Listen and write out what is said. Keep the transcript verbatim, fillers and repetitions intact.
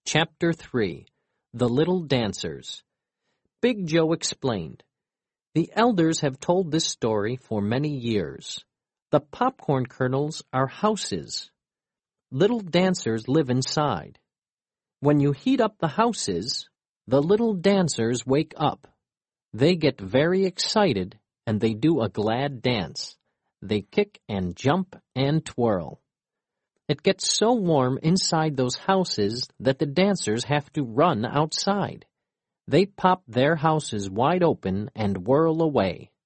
Chapter three. The Little Dancers. Big Joe explained. The elders have told this story for many years. The popcorn kernels are houses. Little dancers live inside. When you heat up the houses, the little dancers wake up. They get very excited and they do a glad dance. They kick and jump and twirl. It gets so warm inside those houses that the dancers have to run outside. They pop their houses wide open and whirl away.